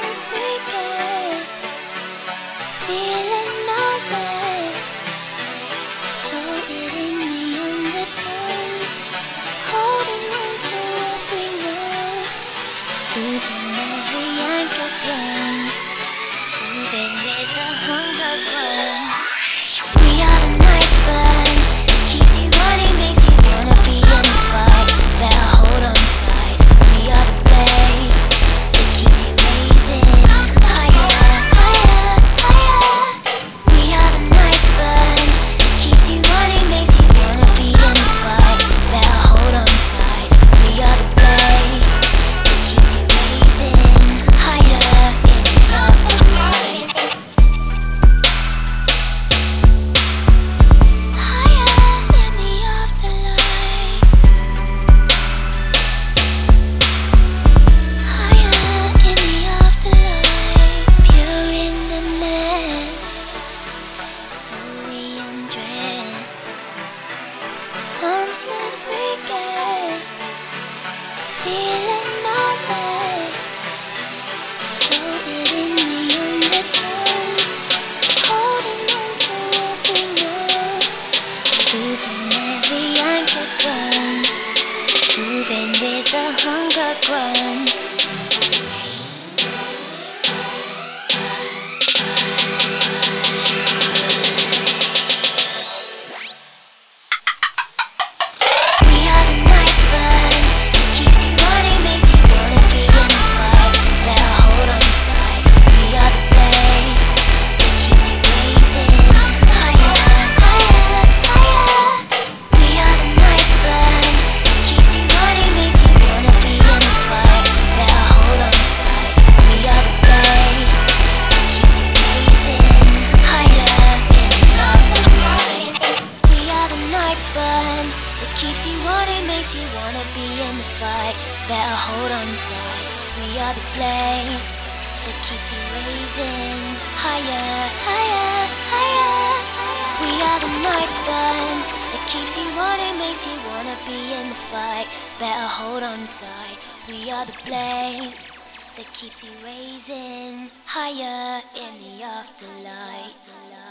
Conscious weekends, feeling numbness, so in the undertone, holding on to what we know, losing every anchor from, moving with the hunger grown. We are the night burn, keeps you running, makes you wanna be in the fight. Better hold on tight. We are the blaze that keeps you raising higher, higher, higher. We are the night burn, keeps you running, makes you wanna be in the fight. Better hold on tight. We are the blaze that keeps you raising higher in the afterlight. Conscious weekends, feeling numbness, so in the undertone, holding on to what we know, losing every anchor thrown, moving with the hunger grown. Keeps you wanting, makes you wanna be in the fight. Better hold on tight. We are the blaze that keeps you raising higher, higher, higher. We are the night burn that keeps you wanting, makes you wanna be in the fight. Better hold on tight. We are the blaze that keeps you raising higher in the afterlight.